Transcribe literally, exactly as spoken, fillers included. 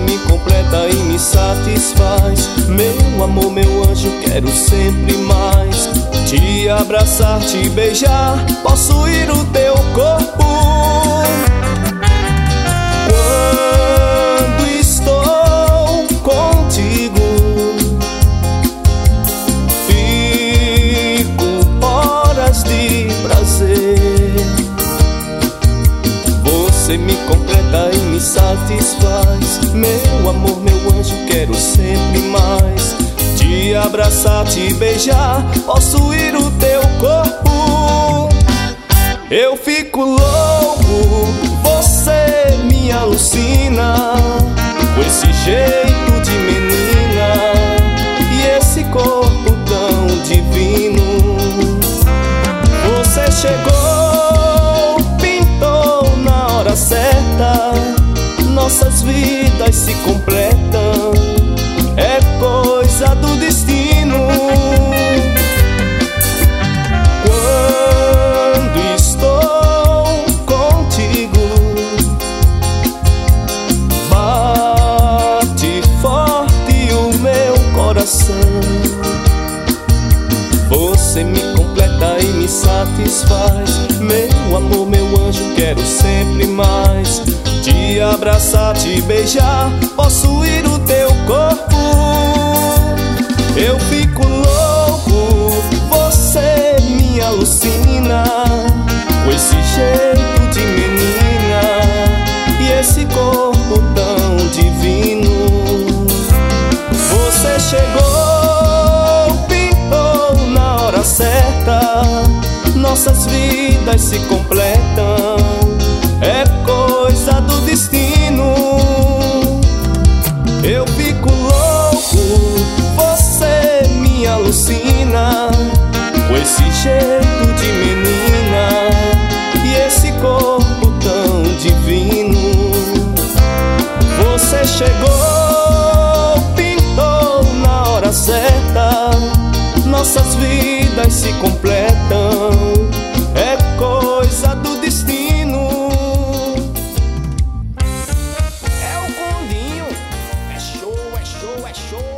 me completa e me satisfaz. Meu amor, meu anjo, quero sempre mais. Te abraçar, te beijar, possuir o teu corpo. Quando estou contigo, fico horas de prazer. Você me completa e me satisfaz. Meu amor, meu anjo, quero sempre mais. Te abraçar, te beijar, possuir o teu corpo. Eu fico louco, você me alucina, com esse jeito de menina e esse corpo tão divino. Você chegou, pintou na hora certa, nossas vidas se completam, é coisa do destino. Quando estou contigo, bate forte o meu coração. Você me completa e me satisfaz. Meu amor, meu anjo, quero sempre mais. Te abraçar, te beijar, possuir o teu corpo. Eu fico louco, você me alucina, com esse jeito de menina e esse corpo tão divino. Você chegou, pintou na hora certa, nossas vidas se completam, é coisa do destino. Eu fico louco, você me alucina, com esse jeito de menina e esse corpo tão divino. Você chegou, pintou na hora certa, nossas vidas se completam, é coisa do destino. É o Condinho, é show, é show, é show.